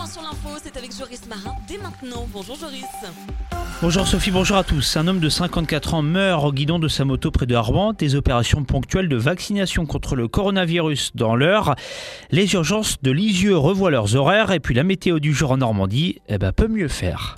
point sur l'info, c'est avec Joris Marin dès maintenant. Bonjour Joris. Bonjour Sophie, bonjour à tous. Un homme de 54 ans meurt au guidon de sa moto près de Arban. Des opérations ponctuelles de vaccination contre le coronavirus dans l'Eure. Les urgences de Lisieux revoient leurs horaires et puis la météo du jour en Normandie, peut mieux faire.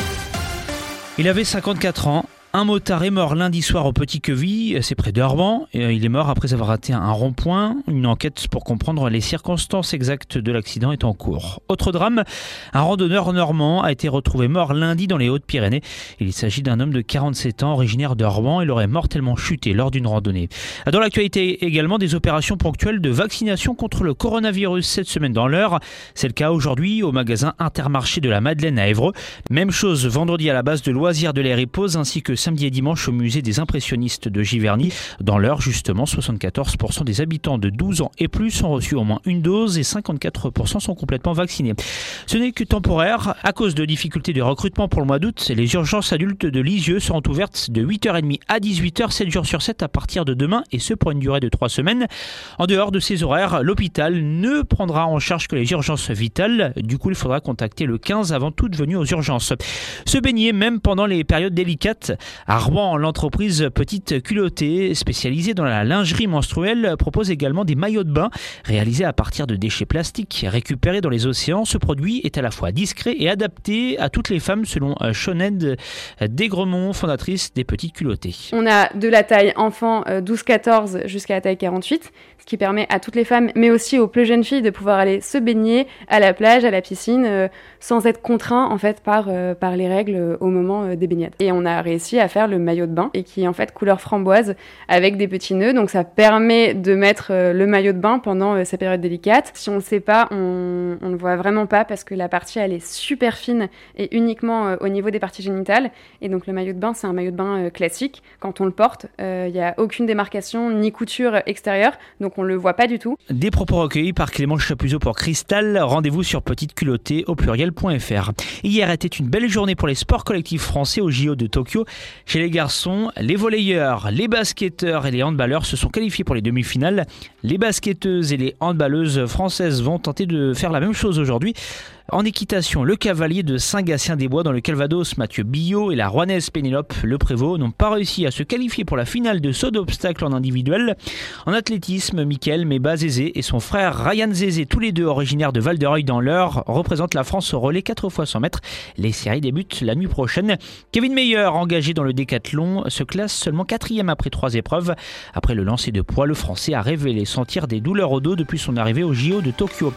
Il avait 54 ans. Un motard est mort lundi soir au Petit-Queville, c'est près d'Arban. Il est mort après avoir raté un rond-point. Une enquête pour comprendre les circonstances exactes de l'accident est en cours. Autre drame, un randonneur normand a été retrouvé mort lundi dans les Hautes-Pyrénées. Il s'agit d'un homme de 47 ans originaire d'Arban. Il aurait mortellement chuté lors d'une randonnée. Dans l'actualité également, des opérations ponctuelles de vaccination contre le coronavirus cette semaine dans l'Eure. C'est le cas aujourd'hui au magasin Intermarché de la Madeleine à Évreux. Même chose vendredi à la base de loisirs de l'Air et Pause ainsi que samedi et dimanche au musée des impressionnistes de Giverny. Dans l'Eure, justement, 74% des habitants de 12 ans et plus ont reçu au moins une dose et 54% sont complètement vaccinés. Ce n'est que temporaire. À cause de difficultés de recrutement pour le mois d'août, les urgences adultes de Lisieux seront ouvertes de 8h30 à 18h, 7 jours sur 7 à partir de demain et ce pour une durée de 3 semaines. En dehors de ces horaires, l'hôpital ne prendra en charge que les urgences vitales. Du coup, il faudra contacter le 15 avant toute venue aux urgences. Se baigner même pendant les périodes délicates. À Rouen, l'entreprise Petite Culottée, spécialisée dans la lingerie menstruelle, propose également des maillots de bain réalisés à partir de déchets plastiques récupérés dans les océans. Ce produit est à la fois discret et adapté à toutes les femmes selon Choned Desgremont, fondatrice des Petites Culottées. On a de la taille enfant 12-14 jusqu'à la taille 48, ce qui permet à toutes les femmes, mais aussi aux plus jeunes filles, de pouvoir aller se baigner à la plage, à la piscine, sans être contraint en fait par les règles au moment des baignades. Et on a réussi à faire le maillot de bain et qui est en fait couleur framboise avec des petits nœuds, donc ça permet de mettre le maillot de bain pendant ces périodes délicates. Si on le sait pas, on le voit vraiment pas parce que la partie elle est super fine et uniquement au niveau des parties génitales, et donc le maillot de bain c'est un maillot de bain classique. Quand on le porte, il y a aucune démarcation ni couture extérieure, donc on le voit pas du tout. Des propos recueillis par Clément Chapuzot pour Cristal. Rendez-vous sur petiteculottée au pluriel.fr. Hier était une belle journée pour les sports collectifs français au JO de Tokyo. Chez les garçons, les volleyeurs, les basketteurs et les handballeurs se sont qualifiés pour les demi-finales. Les basketteuses et les handballeuses françaises vont tenter de faire la même chose aujourd'hui. En équitation, le cavalier de Saint-Gatien-des-Bois dans le Calvados, Mathieu Billot, et la Rouennaise Pénélope Le Prévost n'ont pas réussi à se qualifier pour la finale de saut d'obstacle en individuel. En athlétisme, Mickaël Meba-Zézé et son frère Ryan Zézé, tous les deux originaires de Val-de-Reuil dans l'Eure, représentent la France au relais 4x100 mètres. Les séries débutent la nuit prochaine. Kevin Meyer, engagé dans le décathlon, se classe seulement 4e après 3 épreuves. Après le lancer de poids, le Français a révélé sentir des douleurs au dos depuis son arrivée au JO de Tokyo.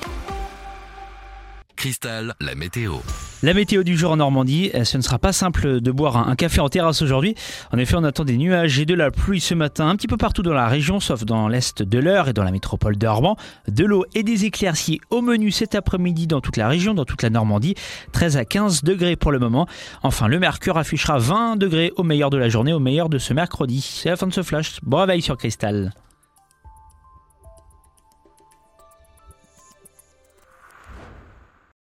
Cristal, la météo. La météo du jour en Normandie, ce ne sera pas simple de boire un café en terrasse aujourd'hui. En effet, on attend des nuages et de la pluie ce matin un petit peu partout dans la région, sauf dans l'est de l'Eure et dans la métropole d'Arban. De l'eau et des éclaircies au menu cet après-midi dans toute la région, dans toute la Normandie. 13 à 15 degrés pour le moment. Enfin, le mercure affichera 20 degrés au meilleur de la journée, au meilleur de ce mercredi. C'est la fin de ce flash. Bon réveil sur Cristal.